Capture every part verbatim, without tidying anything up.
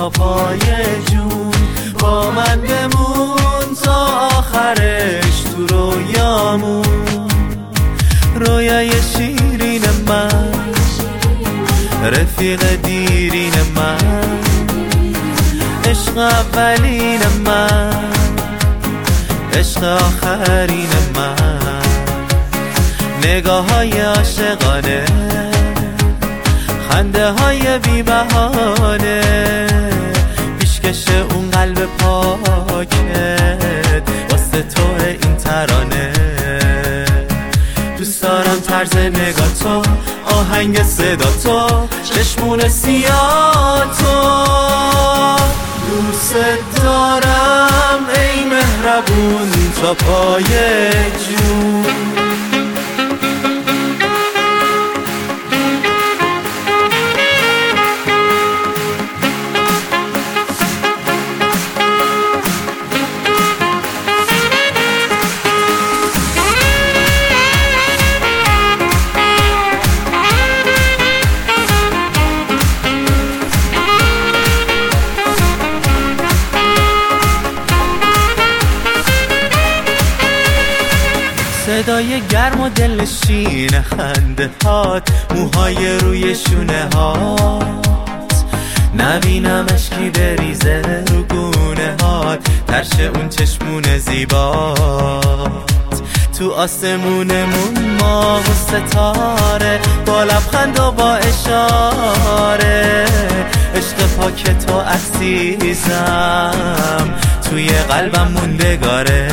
تا پای جون، با من بمون تا آخرش تو رویامون. رویای شیرین من، رفیق دیرین من، عشق اولین من، عشق آخرین من. نگاه های عاشقانه، خنده های بی بهانه، پیشکش اون قلب پاکت واسه تو این ترانه. دوست دارم طرز نگاه تو، آهنگ صدا تو، چشمون سیاه تو. دوست دارم ای مهربون تا پای جون. صدای گرم و دلنشین خنده هات، موهای روی شونه هات، نبینم اشکی بریزه رو گونه هات، ترش اون چشمون زیبات. تو آسمونمون ماه و ستاره، با لبخند و با اشاره، عشق پاک تو عزیزم توی قلبم موندگاره.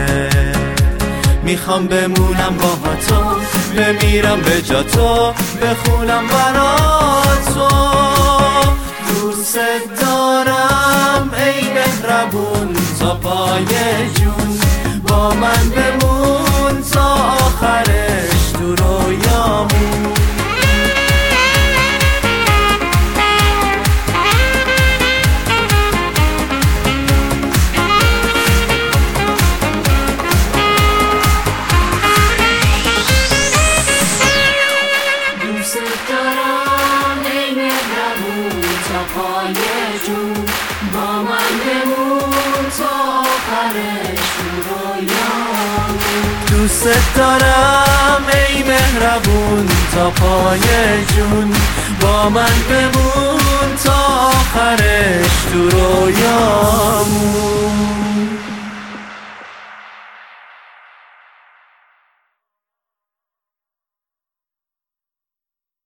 میخوام بمونم با تو، بمیرم به جا تو، بخونم برا تو. دوست دارم ای مهربون تا پای جون، با من بمون تا آخرش تو رویامون. پای جون، با من بمون تا آخرش تو رویامون. دوست دارم ای مهربون تا پای جون، با من بمون تا آخرش تو رویامون.